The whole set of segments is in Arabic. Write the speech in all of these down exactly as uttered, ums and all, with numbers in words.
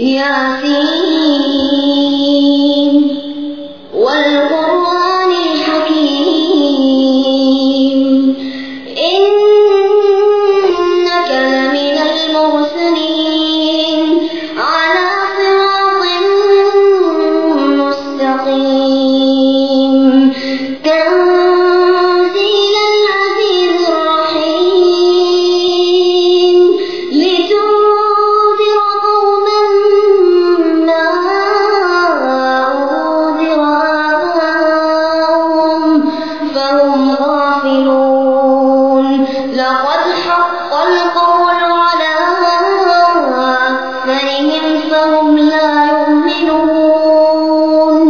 ياسين والقرآن الحكيم إنك لمن المرسلين على صراط مستقيم تنزيل العزيز الرحيم لتنذر قوما ما أنذر آباؤهم فهم غافلون لقد حق القول على أكثرهم فهم لا يؤمنون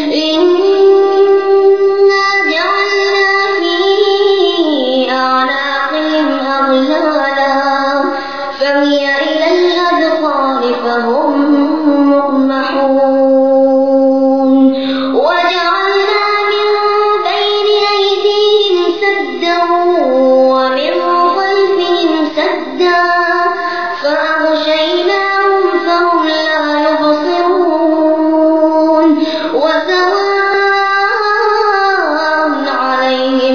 إنا جعلنا في أعناقهم أغلالا فهي إلى الأذقان فهم مقمحون وجعلنا من بين أيديهم سدا ومن خلفهم سدا فأغشيناهم فهم لا يبصرون وسواء عليهم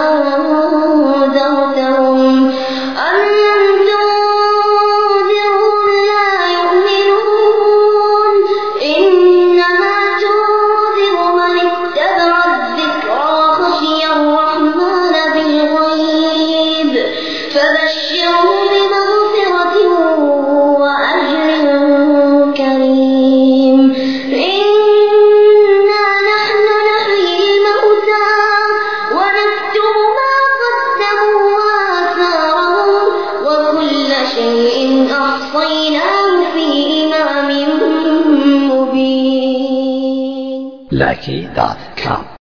أنذرتهم أم لم تنذرهم لا يؤمنون إنما تنذر من اتبع الذكر وخشي الرحمن بالغيب فبشره بمغفرة وأجر كريم إنا نحن نحيي الموتى ونكتب ما قدموا وآثارهم وكل شيء أحصيناه في إمام مبين. Lucky dot com